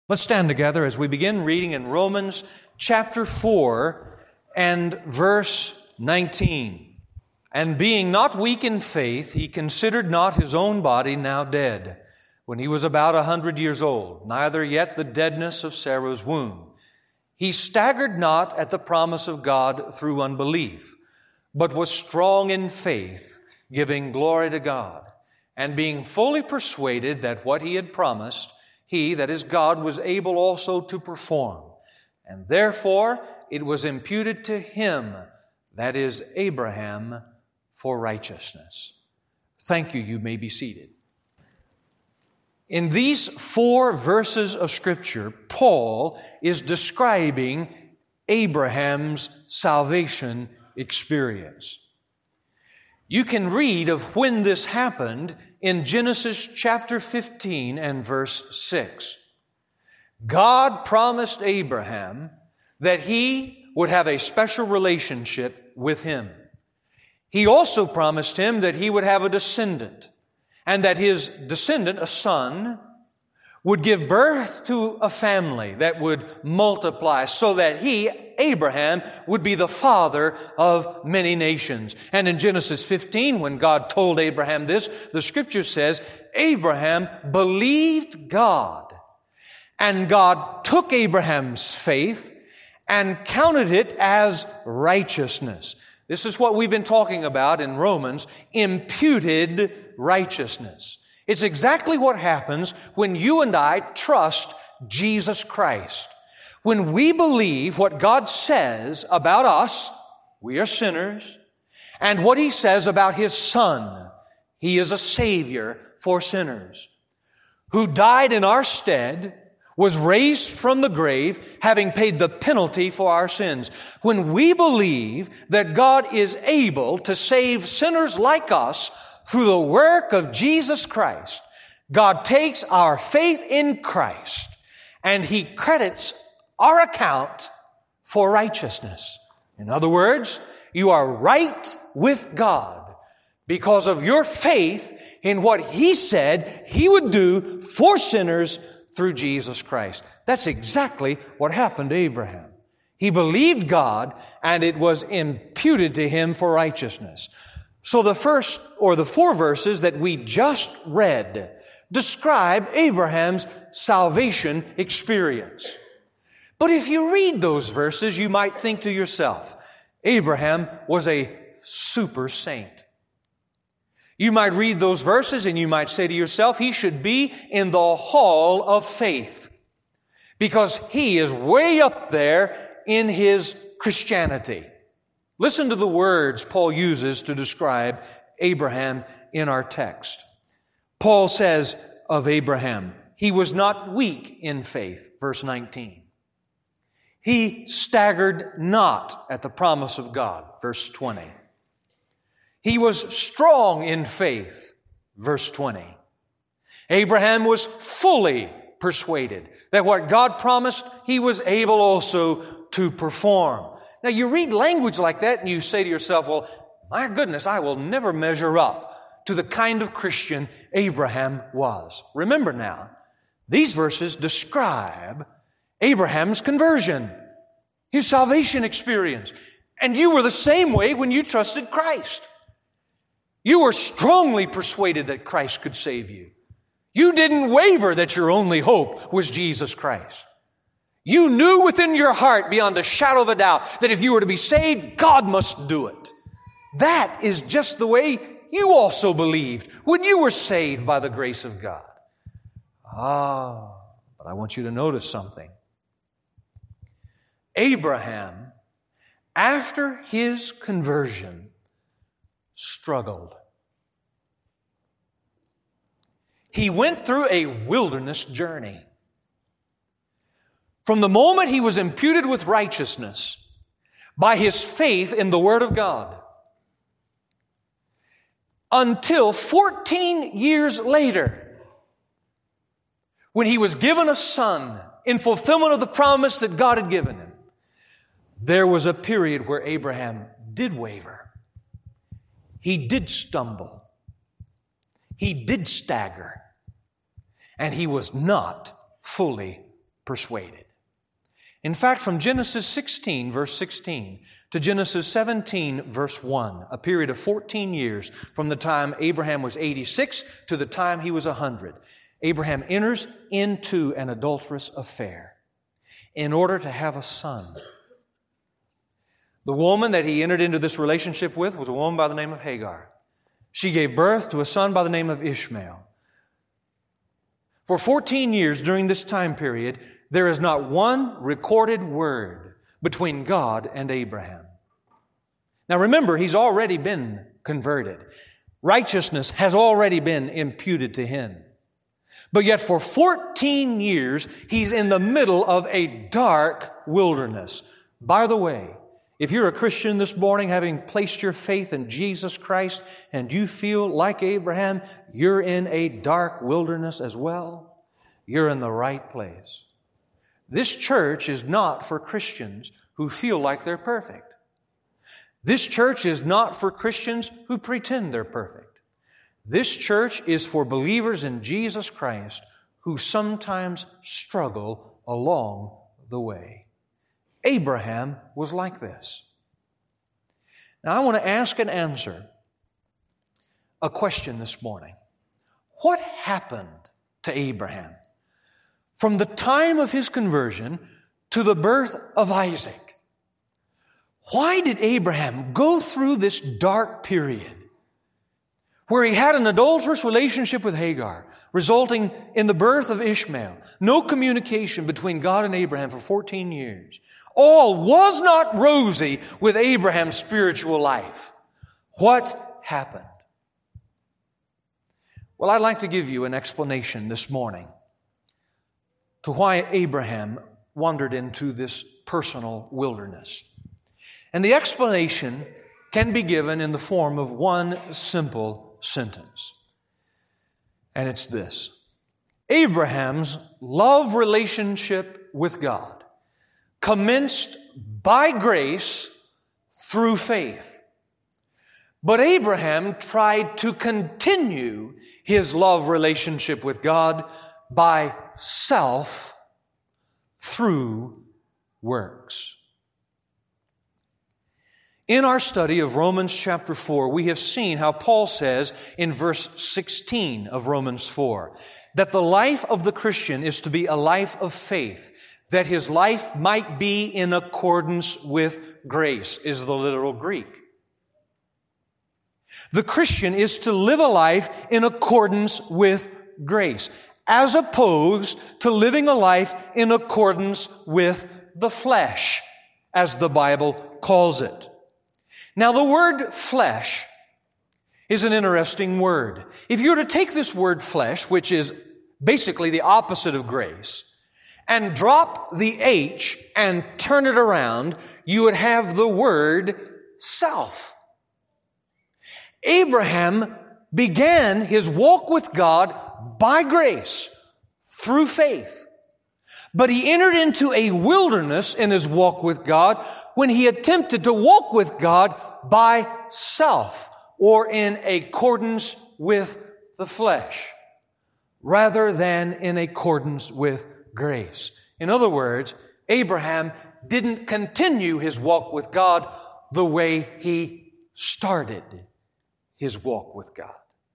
Let's stand together as we begin reading in Romans chapter 4 and verse 19. And being not weak in faith, he considered not his own body now dead, when he was about 100 years old, neither yet the deadness of Sarah's womb. He staggered not at the promise of God through unbelief, but was strong in faith, giving glory to God, and being fully persuaded that what he had promised, he, that is God, was able also to perform. And therefore it was imputed to him, that is Abraham, for righteousness. Thank you. You may be seated. In these 4 verses of Scripture, Paul is describing Abraham's salvation experience. You can read of when this happened in Genesis chapter 15 and verse 6. God promised Abraham that he would have a special relationship with him. He also promised him that he would have a descendant, and that his descendant, a son, would give birth to a family that would multiply so that he, Abraham, would be the father of many nations. And in Genesis 15, when God told Abraham this, the Scripture says, Abraham believed God, and God took Abraham's faith and counted it as righteousness. This is what we've been talking about in Romans, imputed righteousness. It's exactly what happens when you and I trust Jesus Christ. When we believe what God says about us, we are sinners, and what He says about His Son, He is a Savior for sinners, who died in our stead, was raised from the grave, having paid the penalty for our sins. When we believe that God is able to save sinners like us through the work of Jesus Christ, God takes our faith in Christ and He credits our account for righteousness. In other words, you are right with God because of your faith in what He said He would do for sinners through Jesus Christ. That's exactly what happened to Abraham. He believed God, and it was imputed to him for righteousness. So the 4 verses that we just read describe Abraham's salvation experience. But if you read those verses, you might think to yourself, Abraham was a super saint. You might read those verses and you might say to yourself, he should be in the hall of faith because he is way up there in his Christianity. Listen to the words Paul uses to describe Abraham in our text. Paul says of Abraham, he was not weak in faith, verse 19. He staggered not at the promise of God, verse 20. He was strong in faith, verse 20. Abraham was fully persuaded that what God promised, he was able also to perform. Now you read language like that and you say to yourself, well, my goodness, I will never measure up to the kind of Christian Abraham was. Remember now, these verses describe Abraham's conversion, his salvation experience. And you were the same way when you trusted Christ. You were strongly persuaded that Christ could save you. You didn't waver that your only hope was Jesus Christ. You knew within your heart beyond a shadow of a doubt that if you were to be saved, God must do it. That is just the way you also believed when you were saved by the grace of God. But I want you to notice something. Abraham, after his conversion, struggled. He went through a wilderness journey. From the moment he was imputed with righteousness by his faith in the Word of God until 14 years later, when he was given a son in fulfillment of the promise that God had given him, there was a period where Abraham did waver. He did stumble. He did stagger. And he was not fully persuaded. In fact, from Genesis 16, verse 16, to Genesis 17, verse 1, a period of 14 years from the time Abraham was 86 to the time he was 100, Abraham enters into an adulterous affair in order to have a son. The woman that he entered into this relationship with was a woman by the name of Hagar. She gave birth to a son by the name of Ishmael. For 14 years during this time period, there is not one recorded word between God and Abraham. Now remember, he's already been converted. Righteousness has already been imputed to him. But yet for 14 years, he's in the middle of a dark wilderness. By the way, if you're a Christian this morning, having placed your faith in Jesus Christ, and you feel like Abraham, you're in a dark wilderness as well, you're in the right place. This church is not for Christians who feel like they're perfect. This church is not for Christians who pretend they're perfect. This church is for believers in Jesus Christ who sometimes struggle along the way. Abraham was like this. Now I want to ask and answer a question this morning. What happened to Abraham from the time of his conversion to the birth of Isaac? Why did Abraham go through this dark period where he had an adulterous relationship with Hagar, resulting in the birth of Ishmael? No communication between God and Abraham for 14 years. All was not rosy with Abraham's spiritual life. What happened? Well, I'd like to give you an explanation this morning to why Abraham wandered into this personal wilderness. And the explanation can be given in the form of one simple sentence. And it's this: Abraham's love relationship with God commenced by grace through faith. But Abraham tried to continue his love relationship with God by self through works. In our study of Romans chapter 4, we have seen how Paul says in verse 16 of Romans 4 that the life of the Christian is to be a life of faith, that his life might be in accordance with grace, is the literal Greek. The Christian is to live a life in accordance with grace, as opposed to living a life in accordance with the flesh, as the Bible calls it. Now, the word flesh is an interesting word. If you were to take this word flesh, which is basically the opposite of grace, and drop the H and turn it around, you would have the word self. Abraham began his walk with God by grace, through faith. But he entered into a wilderness in his walk with God when he attempted to walk with God by self, or in accordance with the flesh, rather than in accordance with grace. In other words, Abraham didn't continue his walk with God the way he started his walk with God.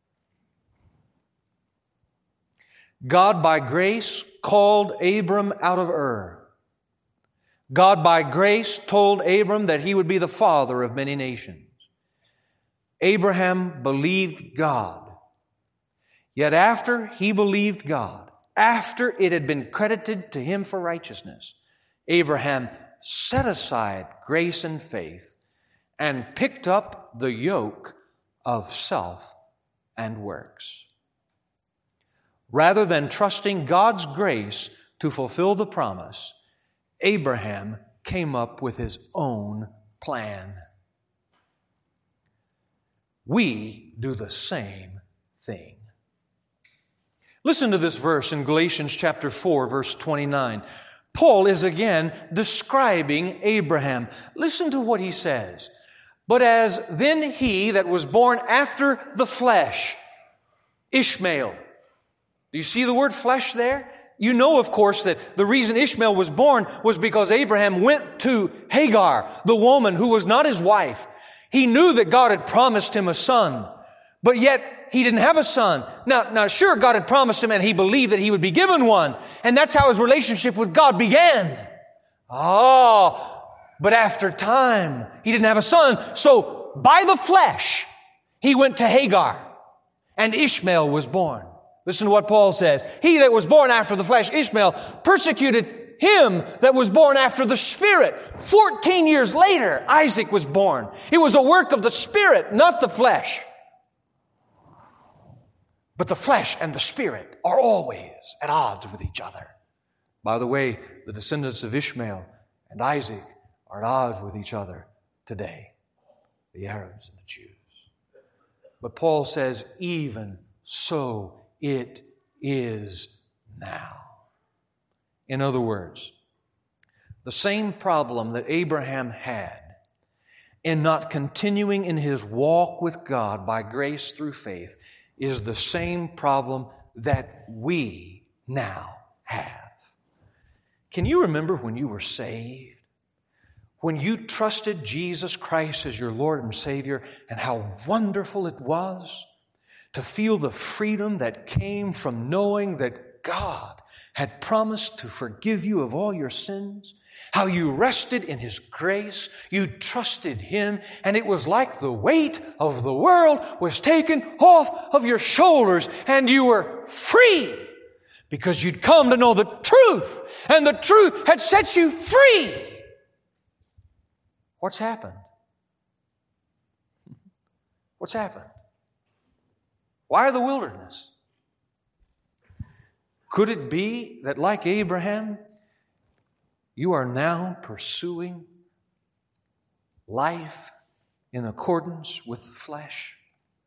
God by grace called Abram out of Ur. God by grace told Abram that he would be the father of many nations. Abraham believed God. Yet after he believed God, after it had been credited to him for righteousness, Abraham set aside grace and faith and picked up the yoke of self and works. Rather than trusting God's grace to fulfill the promise, Abraham came up with his own plan. We do the same thing. Listen to this verse in Galatians chapter 4, verse 29. Paul is again describing Abraham. Listen to what he says. But as then he that was born after the flesh, Ishmael. Do you see the word flesh there? you know, of course, that the reason Ishmael was born was because Abraham went to Hagar, the woman who was not his wife. He knew that God had promised him a son, but yet he didn't have a son. Now, sure, God had promised him and he believed that he would be given one. And that's how his relationship with God began. But after time, he didn't have a son. So by the flesh, he went to Hagar and Ishmael was born. Listen to what Paul says. He that was born after the flesh, Ishmael, persecuted him that was born after the Spirit. 14 years later, Isaac was born. It was a work of the Spirit, not the flesh. But the flesh and the Spirit are always at odds with each other. By the way, the descendants of Ishmael and Isaac are at odds with each other today. The Arabs and the Jews. But Paul says, even so it is now. In other words, the same problem that Abraham had in not continuing in his walk with God by grace through faith is the same problem that we now have. Can you remember when you were saved? When you trusted Jesus Christ as your Lord and Savior, and how wonderful it was to feel the freedom that came from knowing that God had promised to forgive you of all your sins, how you rested in His grace, you trusted Him, and it was like the weight of the world was taken off of your shoulders, and you were free because you'd come to know the truth, and the truth had set you free. What's happened? What's happened? Why the wilderness? Could it be that, like Abraham, you are now pursuing life in accordance with the flesh?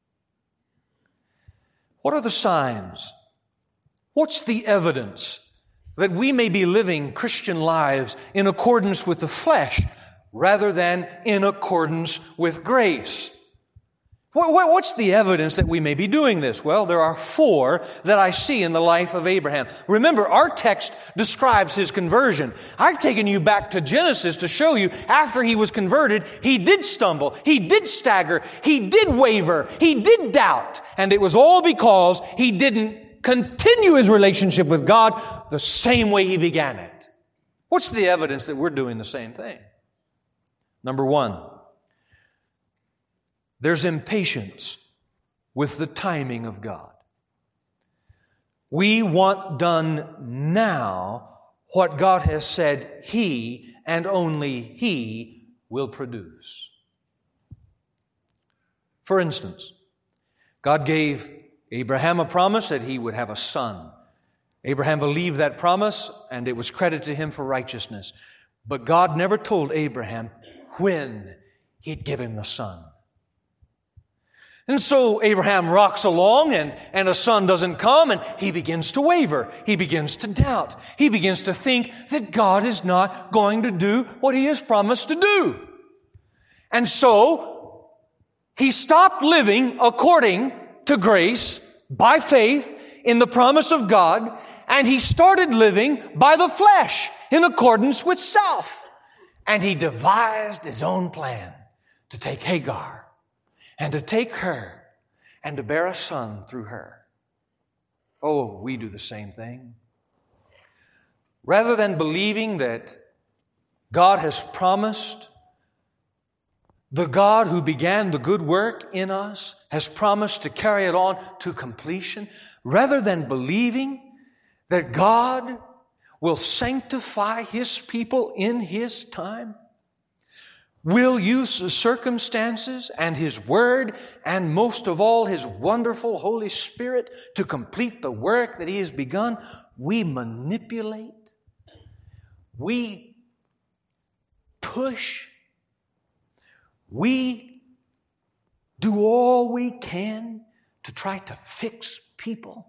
What are the signs? What's the evidence that we may be living Christian lives in accordance with the flesh rather than in accordance with grace? What's the evidence that we may be doing this? Well, there are 4 that I see in the life of Abraham. Remember, our text describes his conversion. I've taken you back to Genesis to show you after he was converted, he did stumble, he did stagger, he did waver, he did doubt. And it was all because he didn't continue his relationship with God the same way he began it. What's the evidence that we're doing the same thing? Number 1. There's impatience with the timing of God. We want done now what God has said He and only He will produce. For instance, God gave Abraham a promise that he would have a son. Abraham believed that promise and it was credited to him for righteousness. But God never told Abraham when He'd give him the son. And so Abraham rocks along and a son doesn't come and he begins to waver. He begins to doubt. He begins to think that God is not going to do what He has promised to do. And so he stopped living according to grace by faith in the promise of God, and he started living by the flesh in accordance with self. And he devised his own plan to take Hagar and to take her and to bear a son through her. Oh, we do the same thing. Rather than believing that God has promised, the God who began the good work in us has promised to carry it on to completion, rather than believing that God will sanctify His people in His time, will use the circumstances and His Word and most of all His wonderful Holy Spirit to complete the work that He has begun, we manipulate, we push, we do all we can to try to fix people.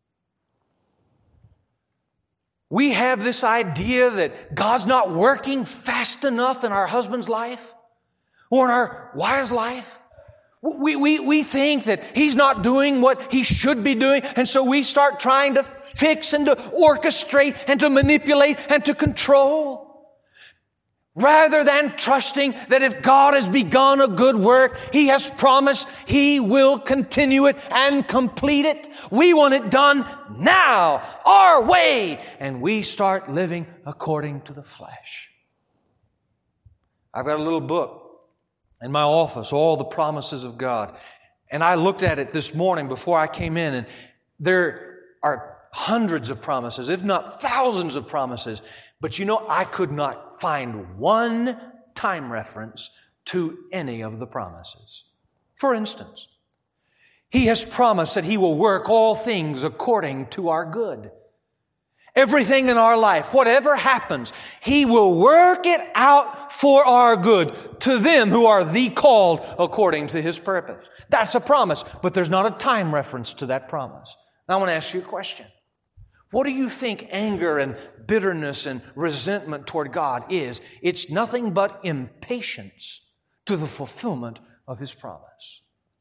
We have this idea that God's not working fast enough in our husband's life or in our wife's life We think that He's not doing what He should be doing, and so we start trying to fix and to orchestrate and to manipulate and to control. Rather than trusting that if God has begun a good work, He has promised He will continue it and complete it. We want it done now, our way, and we start living according to the flesh. I've got a little book in my office, All the Promises of God. And I looked at it this morning before I came in, and there are hundreds of promises, if not thousands of promises. But you know, I could not find one time reference to any of the promises. For instance, He has promised that He will work all things according to our good. Everything in our life, whatever happens, He will work it out for our good to them who are the called according to His purpose. That's a promise, but there's not a time reference to that promise. Now I want to ask you a question. What do you think anger and bitterness and resentment toward God is? It's nothing but impatience to the fulfillment of His promise.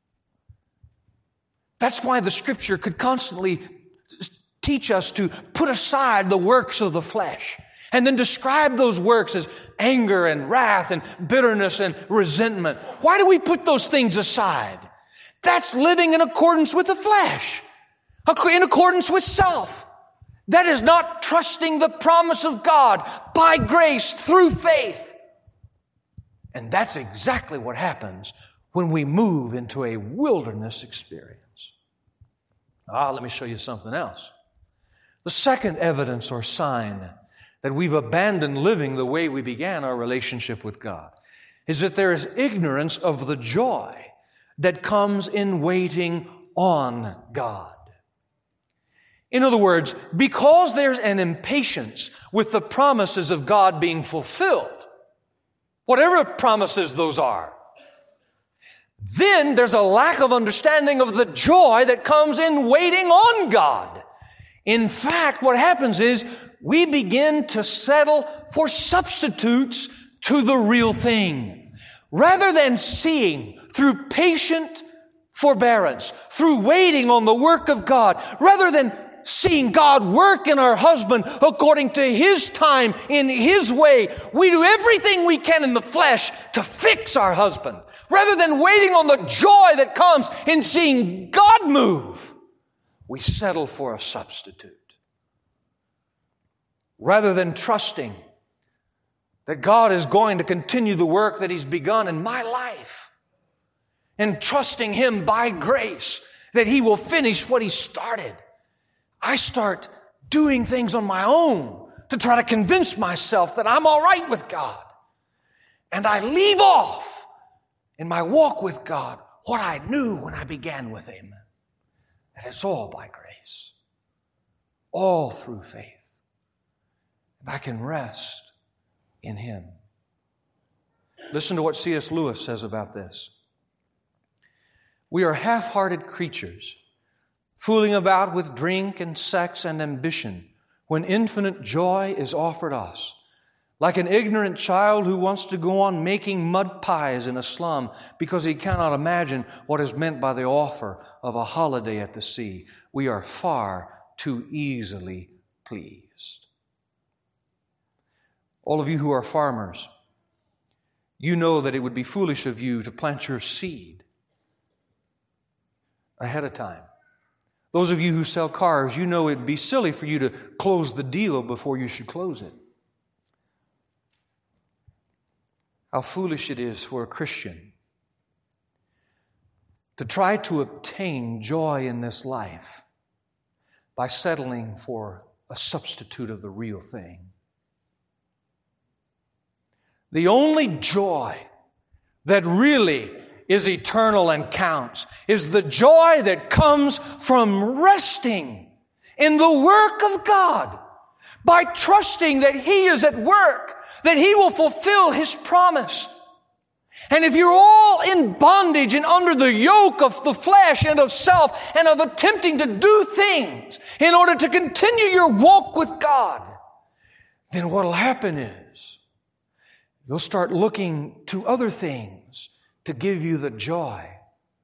That's why the Scripture could constantly teach us to put aside the works of the flesh and then describe those works as anger and wrath and bitterness and resentment. Why do we put those things aside? That's living in accordance with the flesh, in accordance with self. That is not trusting the promise of God by grace through faith. And that's exactly what happens when we move into a wilderness experience. Let me show you something else. The second evidence or sign that we've abandoned living the way we began our relationship with God is that there is ignorance of the joy that comes in waiting on God. In other words, because there's an impatience with the promises of God being fulfilled, whatever promises those are, then there's a lack of understanding of the joy that comes in waiting on God. In fact, what happens is we begin to settle for substitutes to the real thing. Rather than seeing through patient forbearance, through waiting on the work of God, rather than seeing God work in our husband according to His time, in His way, we do everything we can in the flesh to fix our husband. Rather than waiting on the joy that comes in seeing God move, we settle for a substitute. Rather than trusting that God is going to continue the work that He's begun in my life, and trusting Him by grace that He will finish what He started, I start doing things on my own to try to convince myself that I'm all right with God. And I leave off in my walk with God what I knew when I began with Him. That it's all by grace. All through faith. And I can rest in Him. Listen to what C.S. Lewis says about this. We are half-hearted creatures, fooling about with drink and sex and ambition when infinite joy is offered us. Like an ignorant child who wants to go on making mud pies in a slum because he cannot imagine what is meant by the offer of a holiday at the sea. We are far too easily pleased. All of you who are farmers, you know that it would be foolish of you to plant your seed ahead of time. Those of you who sell cars, you know it would be silly for you to close the deal before you should close it. How foolish it is for a Christian to try to obtain joy in this life by settling for a substitute of the real thing. The only joy that really is eternal and counts is the joy that comes from resting in the work of God, by trusting that He is at work, that He will fulfill His promise. And if you're all in bondage and under the yoke of the flesh and of self and of attempting to do things in order to continue your walk with God, then what will happen is you'll start looking to other things to give you the joy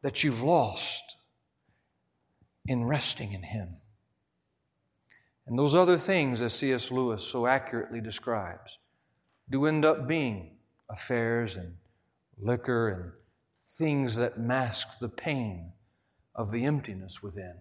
that you've lost in resting in Him. And those other things, as C.S. Lewis so accurately describes, do end up being affairs and liquor and things that mask the pain of the emptiness within.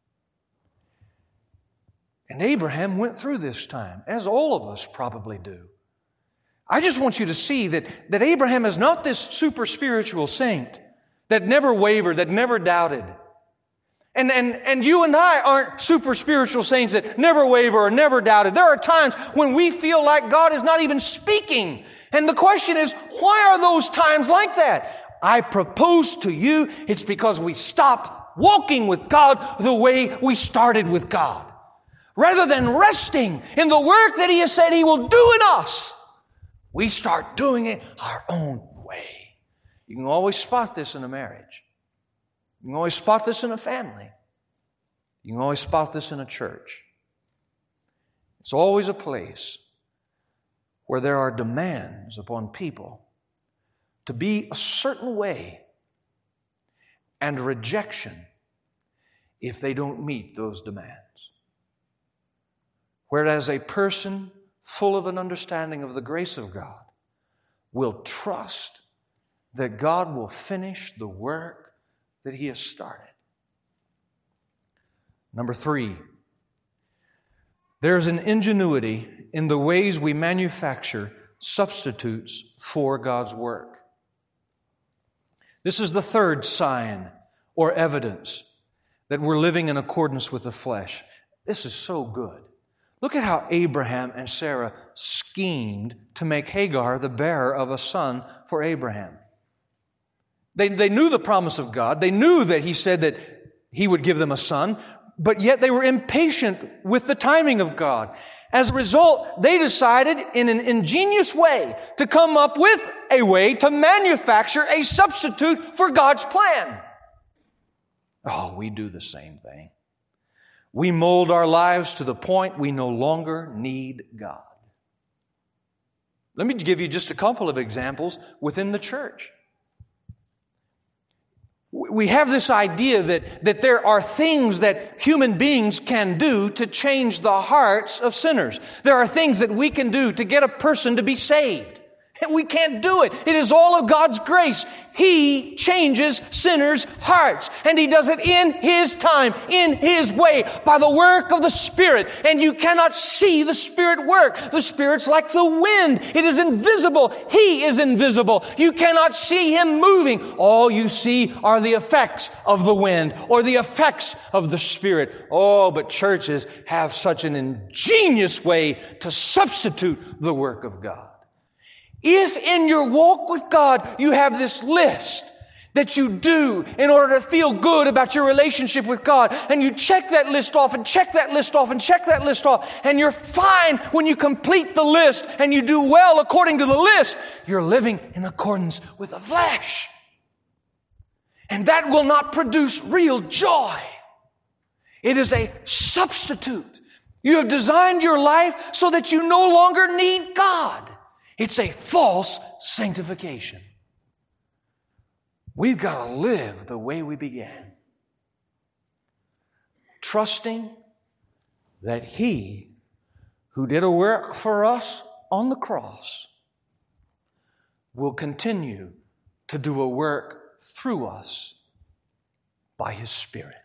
And Abraham went through this time, as all of us probably do. I just want you to see that Abraham is not this super spiritual saint that never wavered, that never doubted. And you and I aren't super spiritual saints that never waver or never doubted. There are times when we feel like God is not even speaking. And the question is, why are those times like that? I propose to you, it's because we stop walking with God the way we started with God. Rather than resting in the work that He has said He will do in us, we start doing it our own way. You can always spot this in a marriage. You can always spot this in a family. You can always spot this in a church. It's always a place where there are demands upon people to be a certain way and rejection if they don't meet those demands. Whereas a person full of an understanding of the grace of God will trust that God will finish the work that He has started. Number 3, there's an ingenuity in the ways we manufacture substitutes for God's work. This is the third sign or evidence that we're living in accordance with the flesh. This is so good. Look at how Abraham and Sarah schemed to make Hagar the bearer of a son for Abraham. They knew the promise of God. They knew that He said that He would give them a son, but yet they were impatient with the timing of God. As a result, they decided in an ingenious way to come up with a way to manufacture a substitute for God's plan. Oh, we do the same thing. We mold our lives to the point we no longer need God. Let me give you just a couple of examples within the church. We have this idea that there are things that human beings can do to change the hearts of sinners. There are things that we can do to get a person to be saved. And we can't do it. It is all of God's grace. He changes sinners' hearts. And He does it in His time, in His way, by the work of the Spirit. And you cannot see the Spirit work. The Spirit's like the wind. It is invisible. He is invisible. You cannot see Him moving. All you see are the effects of the wind or the effects of the Spirit. Oh, but churches have such an ingenious way to substitute the work of God. If in your walk with God you have this list that you do in order to feel good about your relationship with God, and you check that list off and check that list off and check that list off, and you're fine when you complete the list and you do well according to the list, you're living in accordance with the flesh. And that will not produce real joy. It is a substitute. You have designed your life so that you no longer need God. It's a false sanctification. We've got to live the way we began. Trusting that He who did a work for us on the cross will continue to do a work through us by His Spirit.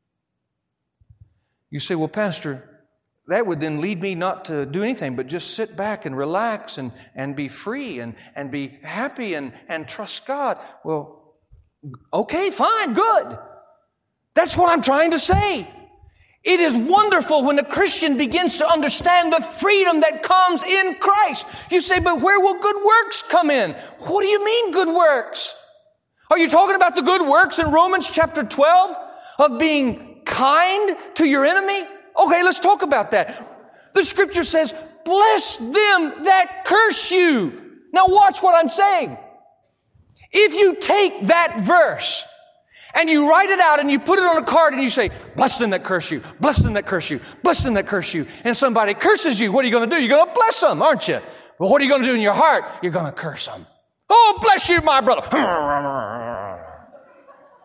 You say, well, Pastor, that would then lead me not to do anything but just sit back and relax and be free and be happy and trust God. Well, okay, fine, good. That's what I'm trying to say. It is wonderful when a Christian begins to understand the freedom that comes in Christ. You say, but where will good works come in? What do you mean good works? Are you talking about the good works in Romans chapter 12 of being kind to your enemy? Okay, let's talk about that. The Scripture says, bless them that curse you. Now watch what I'm saying. If you take that verse and you write it out and you put it on a card and you say, bless them that curse you, bless them that curse you, bless them that curse you, and somebody curses you, what are you going to do? You're going to bless them, aren't you? Well, what are you going to do in your heart? You're going to curse them. Oh, bless you, my brother.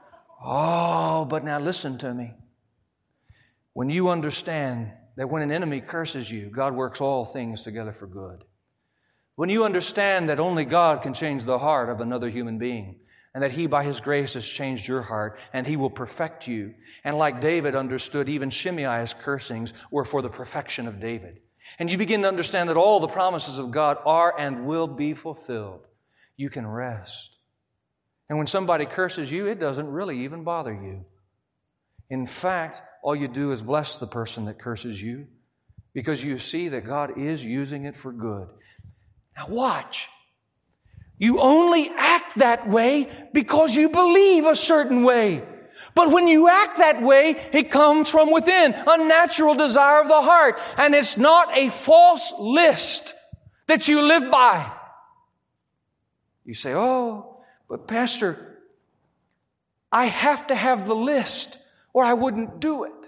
Oh, but now listen to me. When you understand that when an enemy curses you, God works all things together for good. When you understand that only God can change the heart of another human being, and that He, by His grace, has changed your heart, and He will perfect you. And like David understood, even Shimei's cursings were for the perfection of David. And you begin to understand that all the promises of God are and will be fulfilled. You can rest. And when somebody curses you, it doesn't really even bother you. In fact, all you do is bless the person that curses you, because you see that God is using it for good. Now watch. You only act that way because you believe a certain way. But when you act that way, it comes from within, a natural desire of the heart. And it's not a false list that you live by. You say, oh, but Pastor, I have to have the list or I wouldn't do it.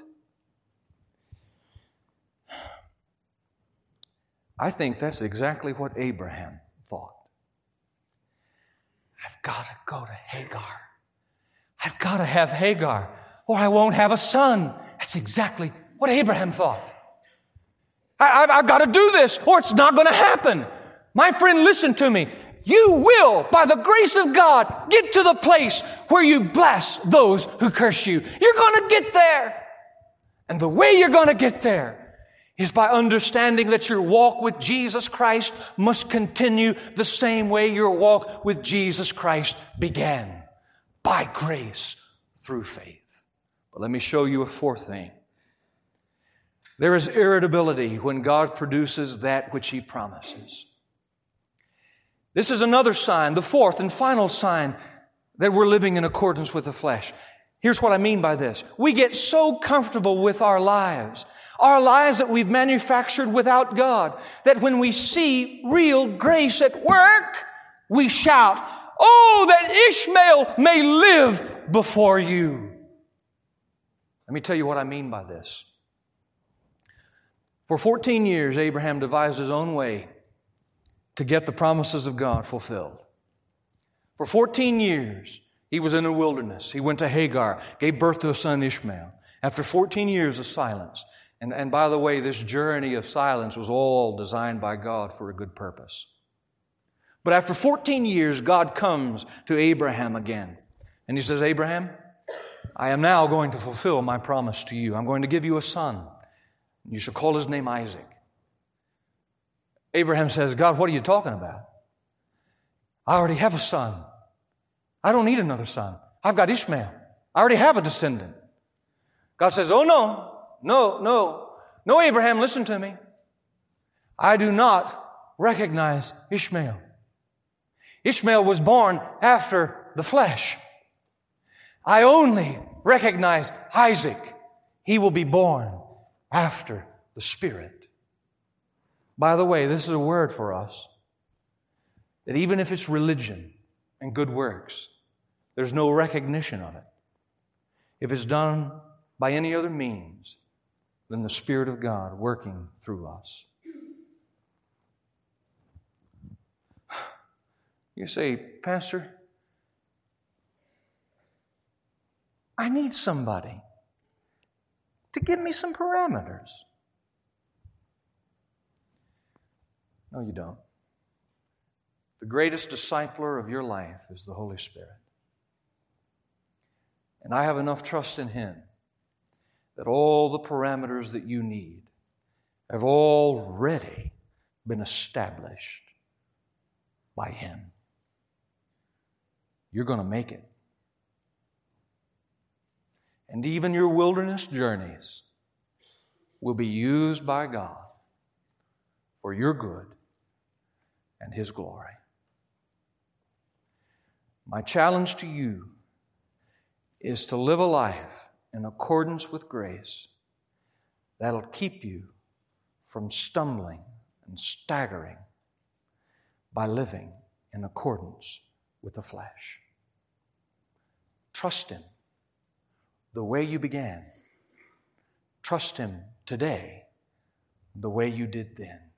I think that's exactly what Abraham thought. I've got to go to Hagar. I've got to have Hagar, or I won't have a son. That's exactly what Abraham thought. I've got to do this, or it's not going to happen. My friend, listen to me. You will, by the grace of God, get to the place where you bless those who curse you. You're going to get there. And the way you're going to get there is by understanding that your walk with Jesus Christ must continue the same way your walk with Jesus Christ began, by grace through faith. But let me show you a fourth thing. There is irritability when God produces that which He promises. This is another sign, the fourth and final sign that we're living in accordance with the flesh. Here's what I mean by this. We get so comfortable with our lives that we've manufactured without God, that when we see real grace at work, we shout, oh, that Ishmael may live before you. Let me tell you what I mean by this. For 14 years, Abraham devised his own way to get the promises of God fulfilled. For 14 years, he was in the wilderness. He went to Hagar, gave birth to a son, Ishmael. After 14 years of silence, and by the way, this journey of silence was all designed by God for a good purpose. But after 14 years, God comes to Abraham again. And He says, Abraham, I am now going to fulfill my promise to you. I'm going to give you a son. You shall call his name Isaac. Abraham says, God, what are you talking about? I already have a son. I don't need another son. I've got Ishmael. I already have a descendant. God says, oh, no, Abraham, listen to me. I do not recognize Ishmael. Ishmael was born after the flesh. I only recognize Isaac. He will be born after the Spirit. By the way, this is a word for us that even if it's religion and good works, there's no recognition of it. If it's done by any other means than the Spirit of God working through us. You say, Pastor, I need somebody to give me some parameters. No, you don't. The greatest discipler of your life is the Holy Spirit. And I have enough trust in Him that all the parameters that you need have already been established by Him. You're going to make it. And even your wilderness journeys will be used by God for your good and His glory. My challenge to you is to live a life in accordance with grace that'll keep you from stumbling and staggering by living in accordance with the flesh. Trust Him the way you began. Trust Him today the way you did then.